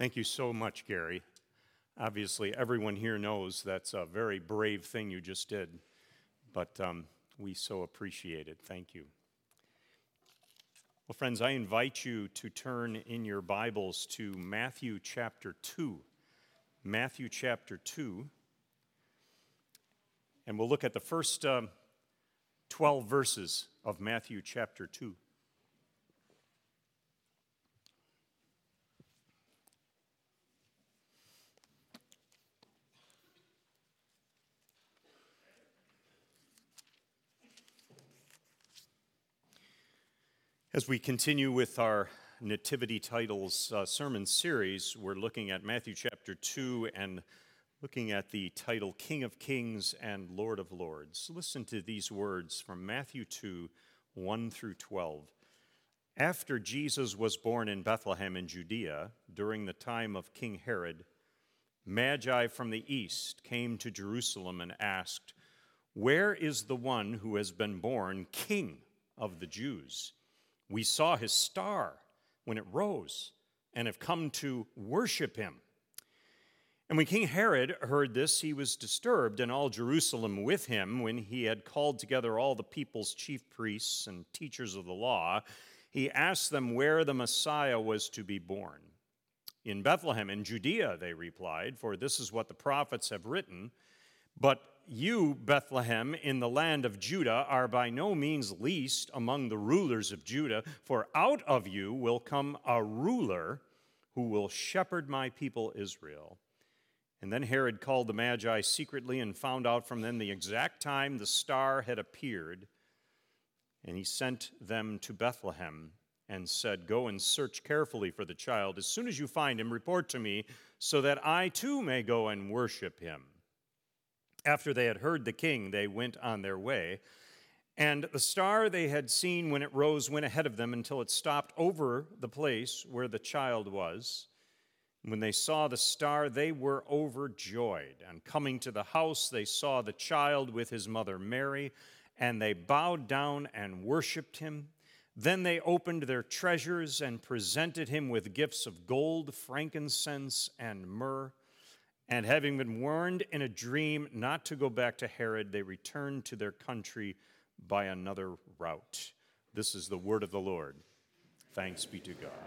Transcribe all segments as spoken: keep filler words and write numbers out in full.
Thank you so much, Gary. Obviously, everyone here knows that's a very brave thing you just did, but um, we so appreciate it. Thank you. Well, friends, I invite you to turn in your Bibles to Matthew chapter two. Matthew chapter two. And we'll look at the first um, twelve verses of Matthew chapter two. As we continue with our Nativity Titles uh, sermon series, we're looking at Matthew chapter two and looking at the title King of Kings and Lord of Lords. Listen to these words from Matthew two, one through twelve. After Jesus was born in Bethlehem in Judea, during the time of King Herod, Magi from the east came to Jerusalem and asked, "Where is the one who has been born King of the Jews? We saw his star when it rose and have come to worship him." And when King Herod heard this, he was disturbed, and all Jerusalem with him. When he had called together all the people's chief priests and teachers of the law, he asked them where the Messiah was to be born. "In Bethlehem in Judea," they replied, "for this is what the prophets have written. But you, Bethlehem, in the land of Judah, are by no means least among the rulers of Judah, for out of you will come a ruler who will shepherd my people Israel." And then Herod called the Magi secretly and found out from them the exact time the star had appeared. And he sent them to Bethlehem and said, "Go and search carefully for the child. As soon as you find him, report to me, so that I too may go and worship him." After they had heard the king, they went on their way. And the star they had seen when it rose went ahead of them until it stopped over the place where the child was. When they saw the star, they were overjoyed. And coming to the house, they saw the child with his mother Mary, and they bowed down and worshiped him. Then they opened their treasures and presented him with gifts of gold, frankincense, and myrrh. And having been warned in a dream not to go back to Herod, they returned to their country by another route. This is the word of the Lord. Thanks be to God.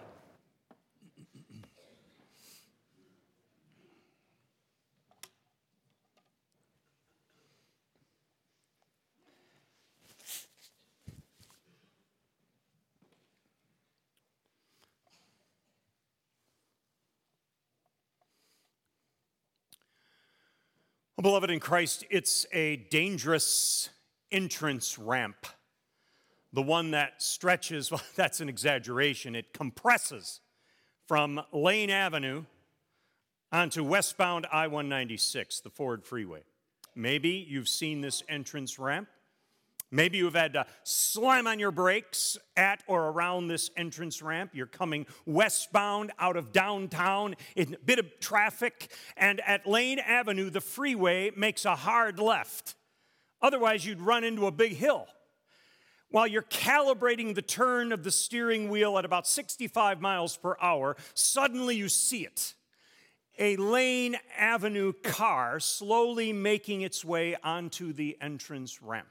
Well, beloved in Christ, it's a dangerous entrance ramp. The one that stretches, well, that's an exaggeration. It compresses from Lane Avenue onto westbound I one ninety-six, the Ford Freeway. Maybe you've seen this entrance ramp. Maybe you've had to slam on your brakes at or around this entrance ramp. You're coming westbound out of downtown in a bit of traffic, and at Lane Avenue, the freeway makes a hard left. Otherwise, you'd run into a big hill. While you're calibrating the turn of the steering wheel at about sixty-five miles per hour, suddenly you see it. A Lane Avenue car slowly making its way onto the entrance ramp.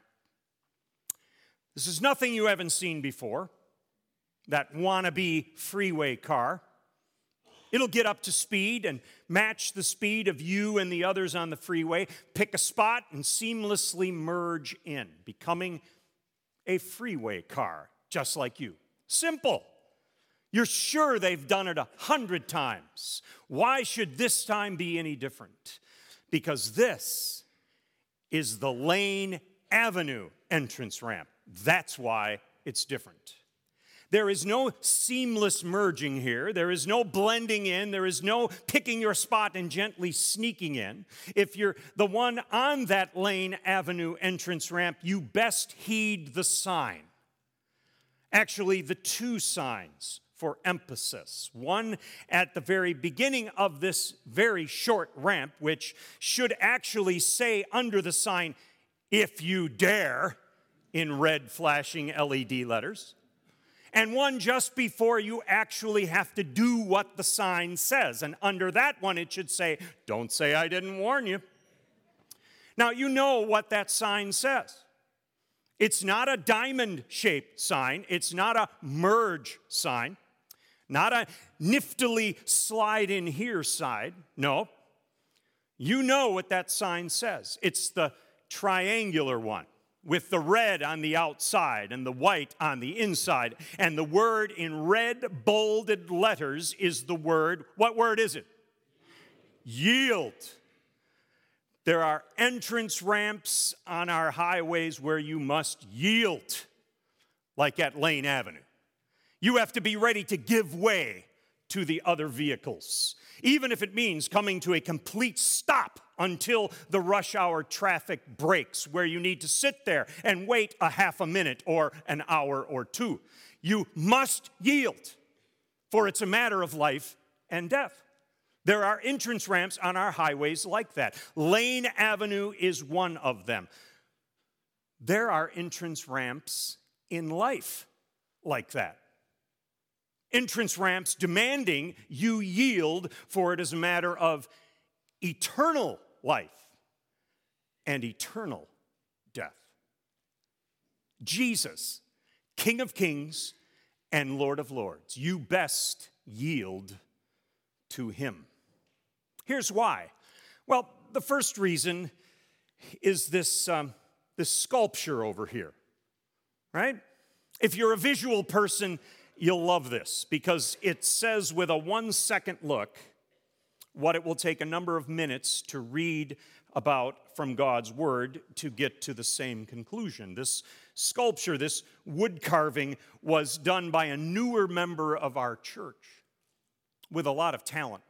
This is nothing you haven't seen before, that wannabe freeway car. It'll get up to speed and match the speed of you and the others on the freeway, pick a spot and seamlessly merge in, becoming a freeway car, just like you. Simple. You're sure they've done it a hundred times. Why should this time be any different? Because this is the Lane Avenue entrance ramp. That's why it's different. There is no seamless merging here. There is no blending in. There is no picking your spot and gently sneaking in. If you're the one on that Lane Avenue entrance ramp, you best heed the sign. Actually, the two signs for emphasis. One at the very beginning of this very short ramp, which should actually say under the sign, "If you dare," in red flashing L E D letters. and one just before you actually have to do what the sign says. And under that one, it should say, "Don't say I didn't warn you." Now, you know what that sign says. It's not a diamond-shaped sign. It's not a merge sign. Not a niftily slide in here side. No. You know what that sign says. It's the triangular one with the red on the outside and the white on the inside. And the word in red bolded letters is the word, what word is it? Yield. There are entrance ramps on our highways where you must yield, like at Lane Avenue. You have to be ready to give way to the other vehicles, even if it means coming to a complete stop until the rush hour traffic breaks, where you need to sit there and wait a half a minute or an hour or two. You must yield, for it's a matter of life and death. There are entrance ramps on our highways like that. Lane Avenue is one of them. There are entrance ramps in life like that. Entrance ramps demanding you yield, for it is a matter of eternal life and eternal death. Jesus, King of Kings and Lord of Lords, you best yield to him. Here's why. Well, the first reason is this, um, this sculpture over here, right? If you're a visual person, you'll love this, because it says with a one-second look what it will take a number of minutes to read about from God's Word to get to the same conclusion. This sculpture, this wood carving, was done by a newer member of our church with a lot of talent.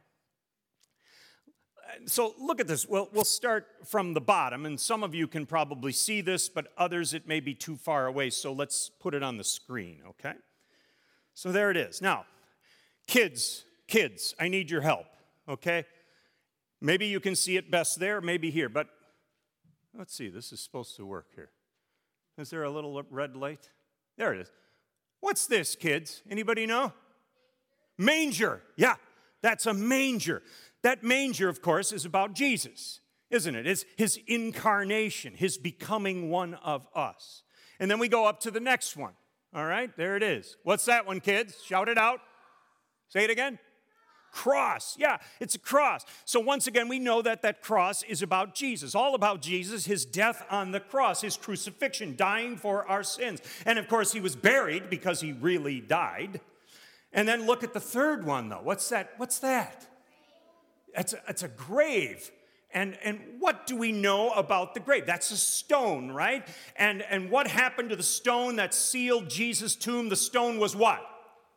So look at this. Well, we'll start from the bottom, and some of you can probably see this, but others it may be too far away, so let's put it on the screen, okay? So there it is. Now, kids, kids, I need your help, okay? Maybe you can see it best there, maybe here, but let's see, this is supposed to work here. Is there a little red light? There it is. What's this, kids? Anybody know? Manger. Yeah, that's a manger. That manger, of course, is about Jesus, isn't it? It's his incarnation, his becoming one of us. And then we go up to the next one. All right, there it is. What's that one, kids? Shout it out. Say it again. Cross. Yeah, it's a cross. So once again, we know that that cross is about Jesus, all about Jesus, his death on the cross, his crucifixion, dying for our sins. And of course, he was buried because he really died. And then look at the third one, though. What's that? What's that? It's a, it's a grave. And, and what do we know about the grave? That's a stone, right? And, and what happened to the stone that sealed Jesus' tomb? The stone was what?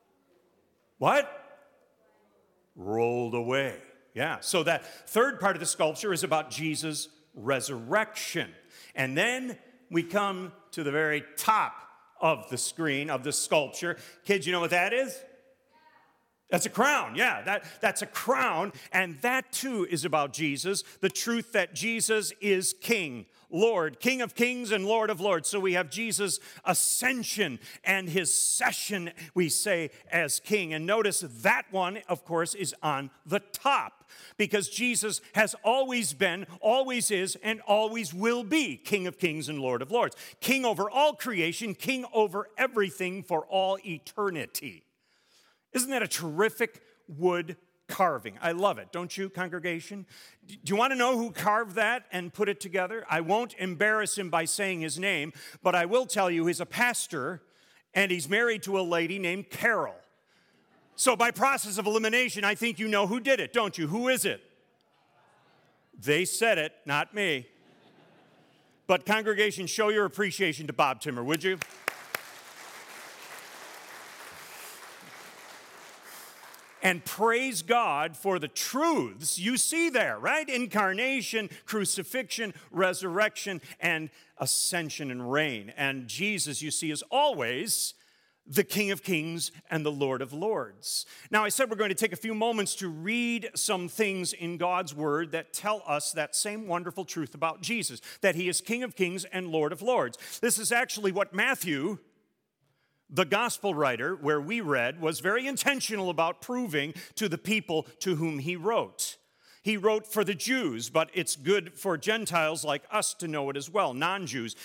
What? Rolled away. Yeah, so that third part of the sculpture is about Jesus' resurrection. And then we come to the very top of the screen, of the sculpture. Kids, you know what that is? That's a crown, yeah, that, that's a crown, and that too is about Jesus, the truth that Jesus is King, Lord, King of Kings and Lord of Lords. So we have Jesus' ascension and his session, we say, as King. And notice that one, of course, is on the top, because Jesus has always been, always is, and always will be King of Kings and Lord of Lords. King over all creation, King over everything for all eternity. Isn't that a terrific wood carving? I love it, don't you, congregation? Do you want to know who carved that and put it together? I won't embarrass him by saying his name, but I will tell you he's a pastor, and he's married to a lady named Carol. So by process of elimination, I think you know who did it, don't you? Who is it? They said it, not me. But congregation, show your appreciation to Bob Timmer, would you? And praise God for the truths you see there, right? Incarnation, crucifixion, resurrection, and ascension and reign. And Jesus, you see, is always the King of Kings and the Lord of Lords. Now, I said we're going to take a few moments to read some things in God's Word that tell us that same wonderful truth about Jesus, that he is King of Kings and Lord of Lords. This is actually what Matthew, The gospel writer, where we read, was very intentional about proving to the people to whom he wrote. He wrote for the Jews, but it's good for Gentiles like us to know it as well, non-Jews.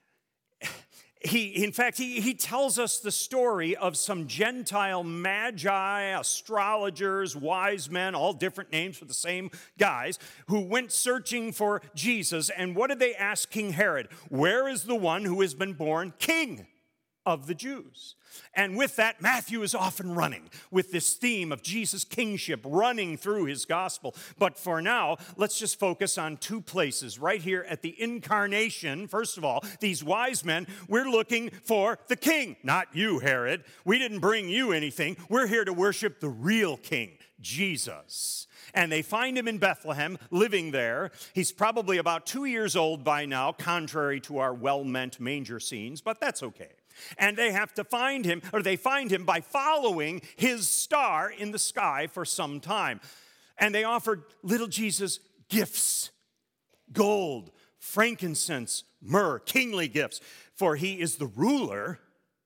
He, in fact, he, he tells us the story of some Gentile magi, astrologers, wise men, all different names for the same guys, who went searching for Jesus. And what did they ask King Herod? Where is the one who has been born king of the Jews? And with that, Matthew is often running with this theme of Jesus' kingship running through his gospel. But for now, let's just focus on two places. Right here at the incarnation, first of all, these wise men, we're looking for the king. Not you, Herod. We didn't bring you anything. We're here to worship the real king, Jesus. And they find him in Bethlehem, living there. He's probably about two years old by now, contrary to our well-meant manger scenes, but that's okay. And they have to find him, or they find him by following his star in the sky for some time. And they offered little Jesus gifts, gold, frankincense, myrrh, kingly gifts, for he is the ruler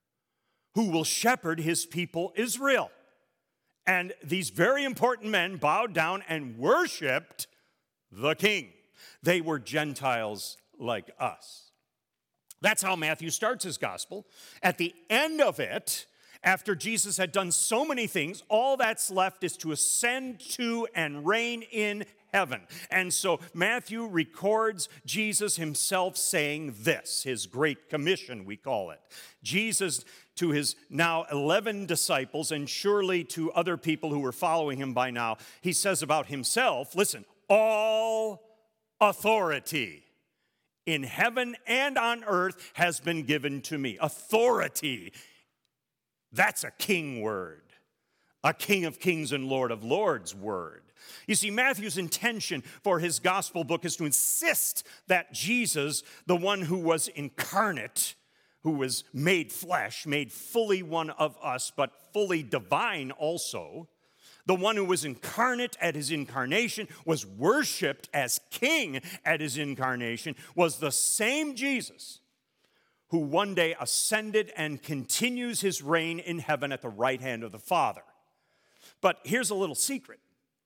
who will shepherd his people Israel. And these very important men bowed down and worshiped the king. They were Gentiles like us. That's how Matthew starts his gospel. At the end of it, after Jesus had done so many things, all that's left is to ascend to and reign in heaven. And so Matthew records Jesus himself saying this, his great commission, we call it. Jesus, to his now eleven disciples, and surely to other people who were following him by now, he says about himself, listen, all authority in heaven and on earth has been given to me. Authority. That's a king word. A King of Kings and Lord of Lords word. You see, Matthew's intention for his gospel book is to insist that Jesus, the one who was incarnate, who was made flesh, made fully one of us, but fully divine also, the one who was incarnate at his incarnation, was worshiped as king at his incarnation, was the same Jesus who one day ascended and continues his reign in heaven at the right hand of the Father. But here's a little secret.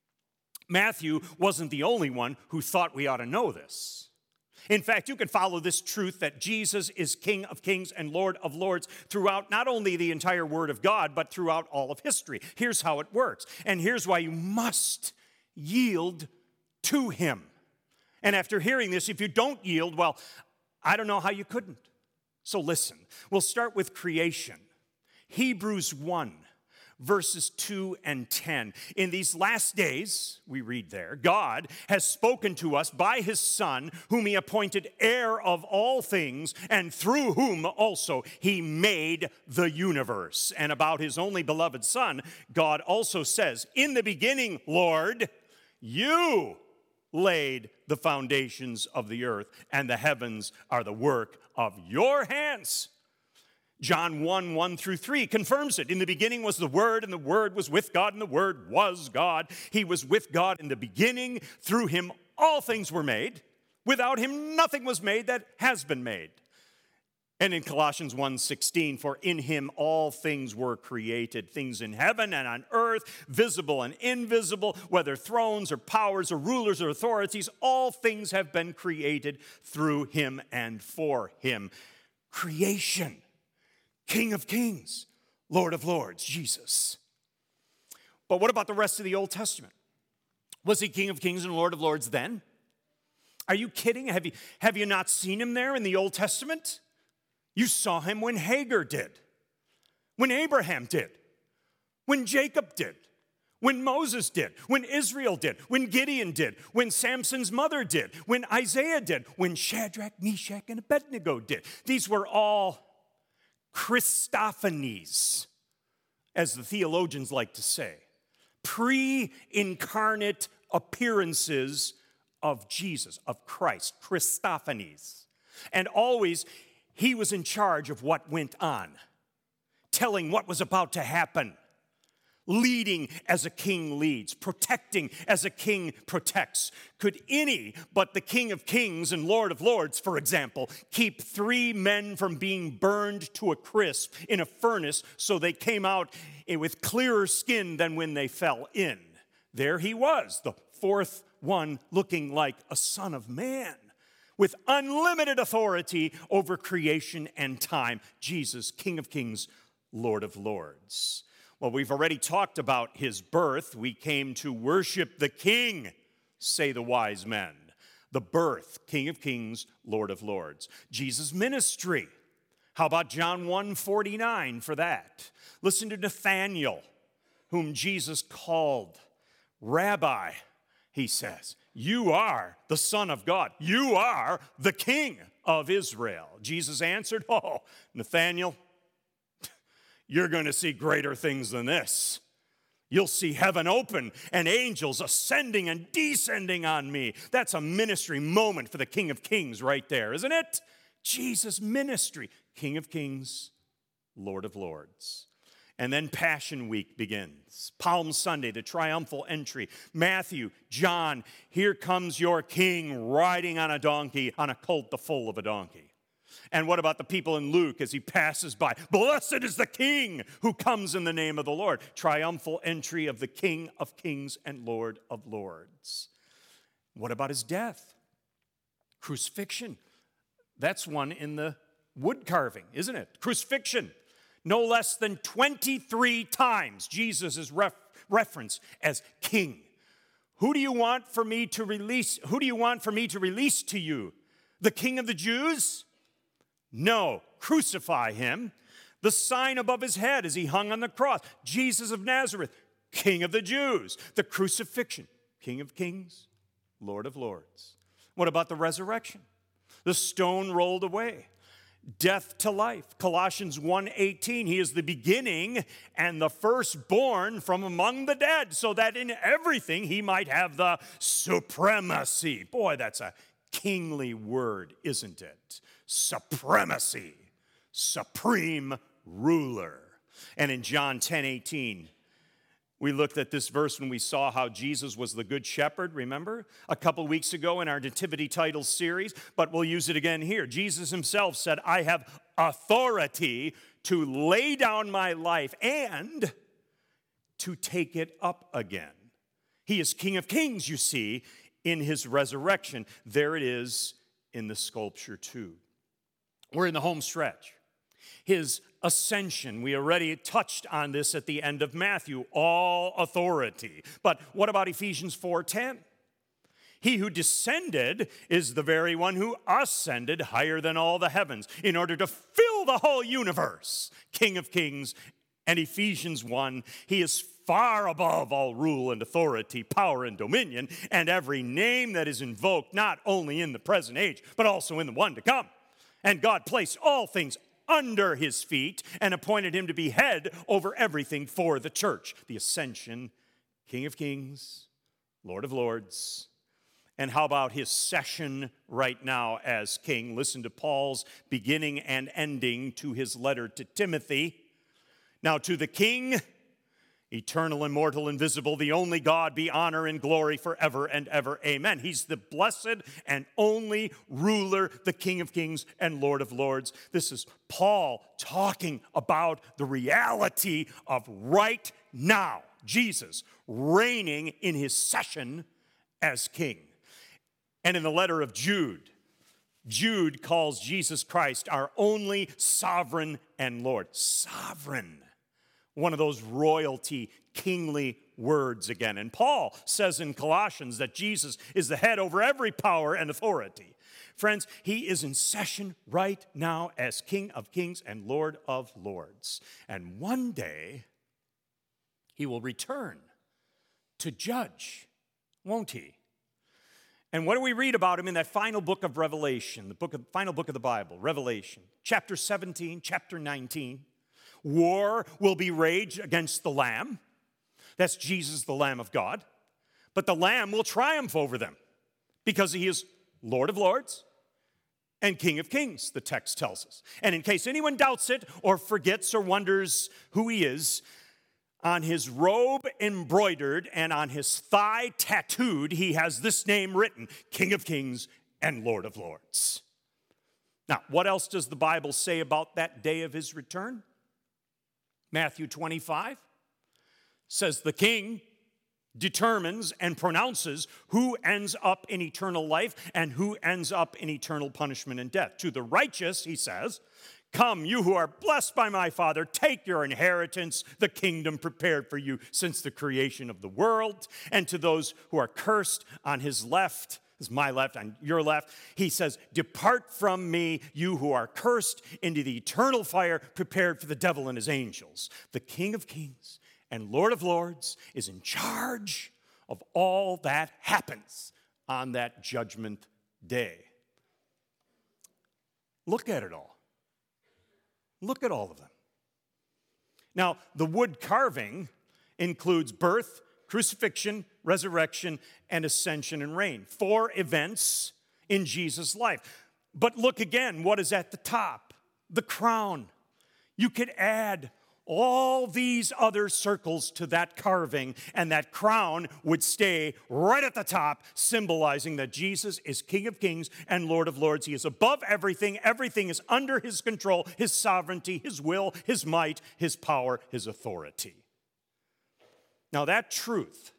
Matthew wasn't the only one who thought we ought to know this. In fact, you can follow this truth that Jesus is King of Kings and Lord of Lords throughout not only the entire Word of God, but throughout all of history. Here's how it works. And here's why you must yield to him. And after hearing this, if you don't yield, well, I don't know how you couldn't. So listen, we'll start with creation. Hebrews one. Verses two and ten. In these last days, we read there, God has spoken to us by his Son, whom he appointed heir of all things, and through whom also he made the universe. And about his only beloved Son, God also says, in the beginning, Lord, you laid the foundations of the earth, and the heavens are the work of your hands. John one, one through three confirms it. In the beginning was the Word, and the Word was with God, and the Word was God. He was with God in the beginning. Through him all things were made. Without him nothing was made that has been made. And in Colossians one sixteen, for in him all things were created, things in heaven and on earth, visible and invisible, whether thrones or powers or rulers or authorities, all things have been created through him and for him. Creation. King of Kings, Lord of Lords, Jesus. But what about the rest of the Old Testament? Was he King of Kings and Lord of Lords then? Are you kidding? Have you, have you not seen him there in the Old Testament? You saw him when Hagar did, when Abraham did, when Jacob did, when Moses did, when Israel did, when Gideon did, when Samson's mother did, when Isaiah did, when Shadrach, Meshach, and Abednego did. These were all Christophanies, as the theologians like to say, pre-incarnate appearances of Jesus, of Christ, Christophanies. And always, he was in charge of what went on, telling what was about to happen, leading as a king leads, protecting as a king protects. Could any but the King of Kings and Lord of Lords, for example, keep three men from being burned to a crisp in a furnace so they came out with clearer skin than when they fell in? There he was, the fourth one, looking like a son of man, with unlimited authority over creation and time. Jesus, King of Kings, Lord of Lords. Well, we've already talked about his birth. We came to worship the King, say the wise men. The birth, King of Kings, Lord of Lords. Jesus' ministry. How about John one forty-nine for that? Listen to Nathanael, whom Jesus called Rabbi. He says, you are the Son of God. You are the King of Israel. Jesus answered, oh, Nathanael, you're going to see greater things than this. You'll see heaven open and angels ascending and descending on me. That's a ministry moment for the King of Kings right there, isn't it? Jesus' ministry, King of Kings, Lord of Lords. And then Passion Week begins. Palm Sunday, the triumphal entry. Matthew, John, here comes your king riding on a donkey, on a colt the foal of a donkey. And what about the people in Luke as he passes by? Blessed is the King who comes in the name of the Lord. Triumphal entry of the King of Kings and Lord of Lords. What about his death? Crucifixion. That's one in the wood carving, isn't it? Crucifixion. No less than twenty-three times Jesus is ref- referenced as king. Who do you want for me to release? Who do you want for me to release to you? The King of the Jews? No, crucify him. The sign above his head as he hung on the cross. Jesus of Nazareth, King of the Jews. The crucifixion, King of Kings, Lord of Lords. What about the resurrection? The stone rolled away. Death to life. Colossians one eighteen, he is the beginning and the firstborn from among the dead, so that in everything he might have the supremacy. Boy, that's a kingly word, isn't it? Supremacy, supreme ruler. And in John ten eighteen, we looked at this verse when we saw how Jesus was the good shepherd, remember? A couple weeks ago in our Nativity Titles series, but we'll use it again here. Jesus himself said, I have authority to lay down my life and to take it up again. He is King of Kings, you see, in his resurrection. There it is in the sculpture too. We're in the home stretch. His ascension, we already touched on this at the end of Matthew, all authority. But what about Ephesians four ten? He who descended is the very one who ascended higher than all the heavens in order to fill the whole universe. King of Kings. And Ephesians one, he is far above all rule and authority, power and dominion, and every name that is invoked, not only in the present age, but also in the one to come. And God placed all things under his feet and appointed him to be head over everything for the church. The ascension, King of Kings, Lord of Lords. And how about his session right now as king? Listen to Paul's beginning and ending to his letter to Timothy. Now to the King, eternal, immortal, invisible, the only God, be honor and glory forever and ever. Amen. He's the blessed and only ruler, the King of Kings and Lord of Lords. This is Paul talking about the reality of right now, Jesus reigning in his session as king. And in the letter of Jude, Jude calls Jesus Christ our only sovereign and Lord. Sovereign. One of those royalty, kingly words again. And Paul says in Colossians that Jesus is the head over every power and authority. Friends, he is in session right now as King of Kings and Lord of Lords. And one day, he will return to judge, won't he? And what do we read about him in that final book of Revelation, the book of, final book of the Bible, Revelation, chapter seventeen, chapter nineteen. War will be raged against the Lamb. That's Jesus, the Lamb of God. But the Lamb will triumph over them because he is Lord of Lords and King of Kings, the text tells us. And in case anyone doubts it or forgets or wonders who he is, On his robe embroidered and on his thigh tattooed, he has this name written, King of Kings and Lord of Lords. Now, what else does the Bible say about that day of his return? Matthew twenty-five says the king determines and pronounces who ends up in eternal life and who ends up in eternal punishment and death. To the righteous, he says, come, you who are blessed by my Father, take your inheritance, the kingdom prepared for you since the creation of the world. And to those who are cursed on his left, is my left, on your left, he says, depart from me, you who are cursed, into the eternal fire prepared for the devil and his angels. The King of Kings and Lord of Lords is in charge of all that happens on that judgment day. Look at it all. Look at all of them. Now, the wood carving includes birth, crucifixion, resurrection, and ascension and reign. Four events in Jesus' life. But look again, what is at the top? The crown. You could add all these other circles to that carving, and that crown would stay right at the top, symbolizing that Jesus is King of Kings and Lord of Lords. He is above everything. Everything is under his control, his sovereignty, his will, his might, his power, his authority. Now, that truth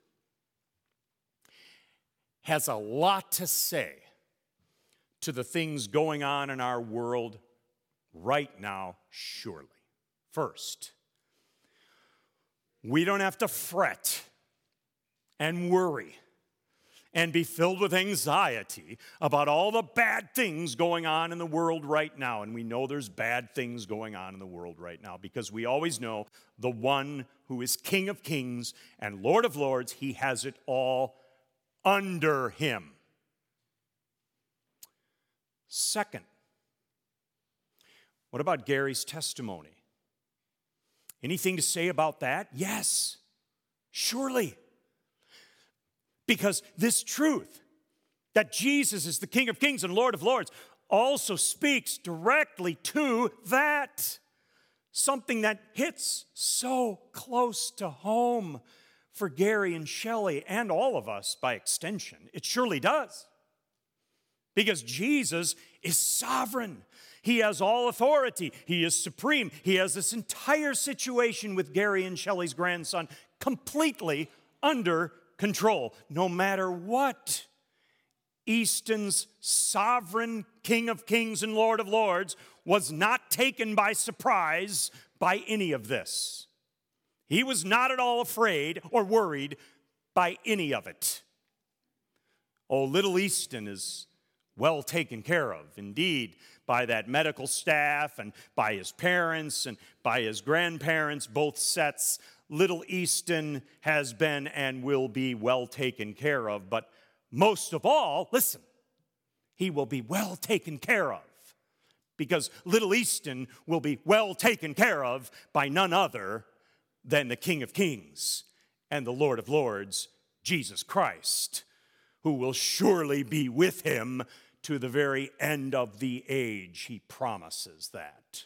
has a lot to say to the things going on in our world right now, surely. First, we don't have to fret and worry and be filled with anxiety about all the bad things going on in the world right now. And we know there's bad things going on in the world right now because we always know the one who is King of Kings and Lord of Lords, he has it all under him. Second, what about Gary's testimony? Anything to say about that? Yes, surely. Because this truth, that Jesus is the King of Kings and Lord of Lords, also speaks directly to that. Something that hits so close to home for Gary and Shelley and all of us by extension. It surely does. Because Jesus is sovereign. He has all authority. He is supreme. He has this entire situation with Gary and Shelley's grandson completely under control. No matter what, Easton's sovereign King of Kings and Lord of Lords was not taken by surprise by any of this. He was not at all afraid or worried by any of it. Oh, little Easton is well taken care of. Indeed, by that medical staff and by his parents and by his grandparents, both sets, little Easton has been and will be well taken care of. But most of all, listen, he will be well taken care of because little Easton will be well taken care of by none other than the King of Kings and the Lord of Lords, Jesus Christ, who will surely be with him to the very end of the age. He promises that.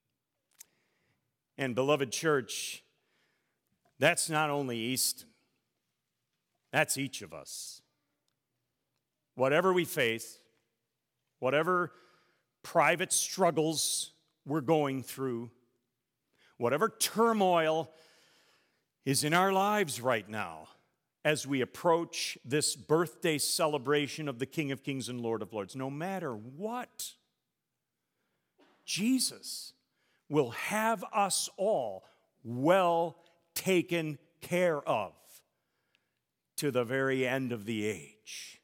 And beloved church, that's not only Easton. That's each of us. Whatever we face, whatever private struggles we're going through, whatever turmoil is in our lives right now, as we approach this birthday celebration of the King of Kings and Lord of Lords, no matter what, Jesus will have us all well taken care of to the very end of the age.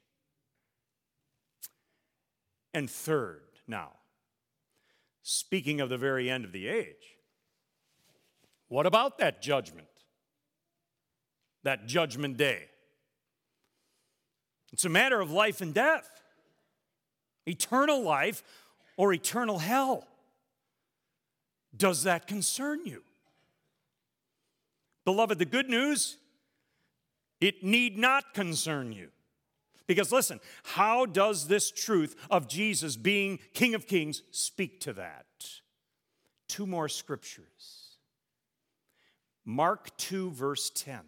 And third, now, speaking of the very end of the age, what about that judgment? That judgment day. It's a matter of life and death. Eternal life or eternal hell. Does that concern you? Beloved, the good news, it need not concern you. Because listen, how does this truth of Jesus being King of Kings speak to that? Two more scriptures. Mark two, verse ten.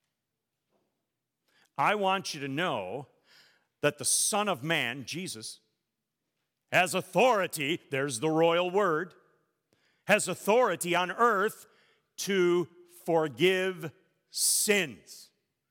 I want you to know that the Son of Man, Jesus, has authority, there's the royal word, has authority on earth to forgive sins.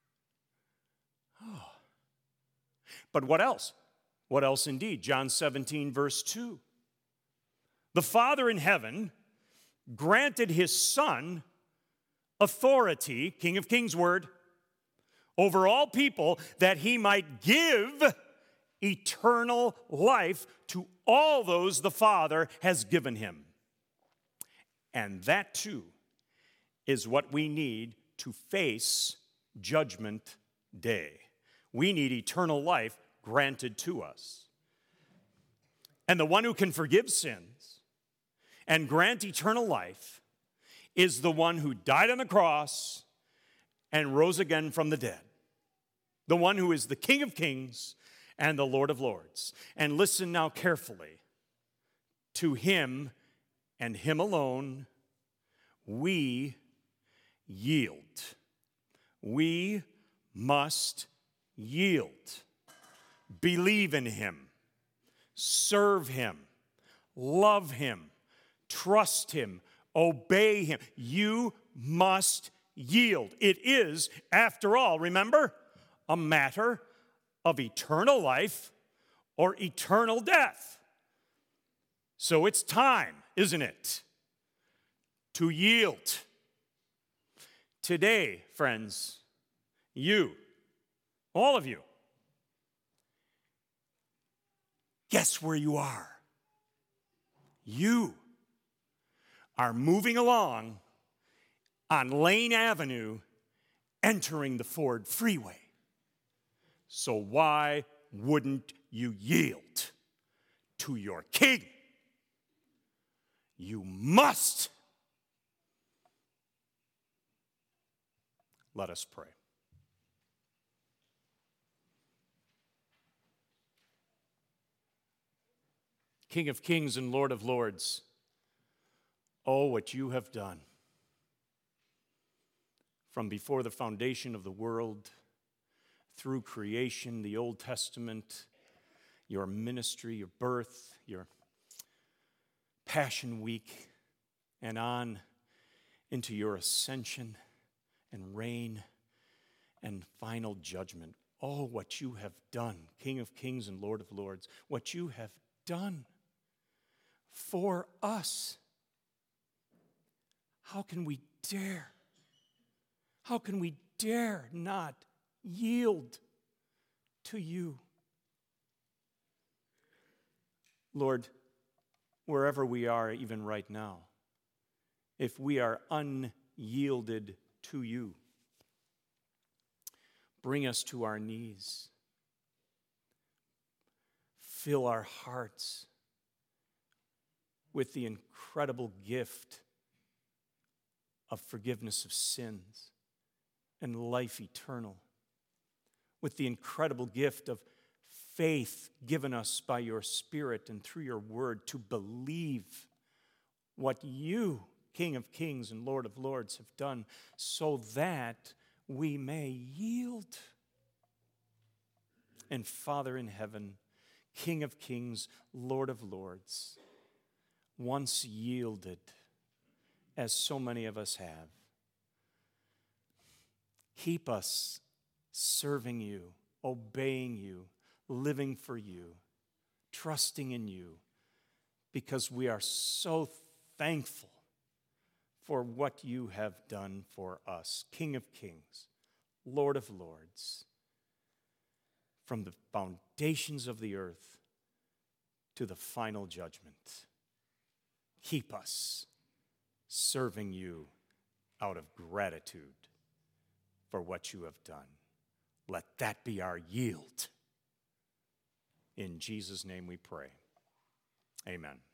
Oh. But what else? What else indeed? John seventeen, verse two. The Father in heaven granted his Son authority, King of Kings word, over all people, that he might give eternal life to all those the Father has given him. And that too is what we need to face Judgment Day. We need eternal life granted to us. And the one who can forgive sins and grant eternal life is the one who died on the cross and rose again from the dead. The one who is the King of Kings and the Lord of Lords. And listen now carefully. To him and him alone we yield. We must yield. Believe in him. Serve him. Love him. Trust him. Obey him. You must yield. It is, after all, remember, a matter of eternal life or eternal death. So it's time, isn't it, to yield. Today, friends, you, all of you, guess where you are? You are moving along on Lane Avenue, entering the Ford Freeway. So why wouldn't you yield to your King? You must. Let us pray. King of Kings and Lord of Lords, oh, what you have done. From before the foundation of the world, through creation, the Old Testament, your ministry, your birth, your Passion Week, and on into your ascension and reign and final judgment. Oh, what you have done, King of Kings and Lord of Lords, what you have done for us. How can we dare? How can we dare not yield to you? Lord, wherever we are, even right now, if we are unyielded to you, bring us to our knees. Fill our hearts with the incredible gift of forgiveness of sins and life eternal, with the incredible gift of faith given us by your Spirit and through your word to believe what you, King of Kings and Lord of Lords, have done, so that we may yield. And Father in heaven, King of Kings, Lord of Lords, once yielded, as so many of us have, keep us serving you, obeying you, living for you, trusting in you, because we are so thankful for what you have done for us. King of Kings, Lord of Lords, from the foundations of the earth to the final judgment. Keep us serving you out of gratitude for what you have done. Let that be our yield. In Jesus' name we pray. Amen.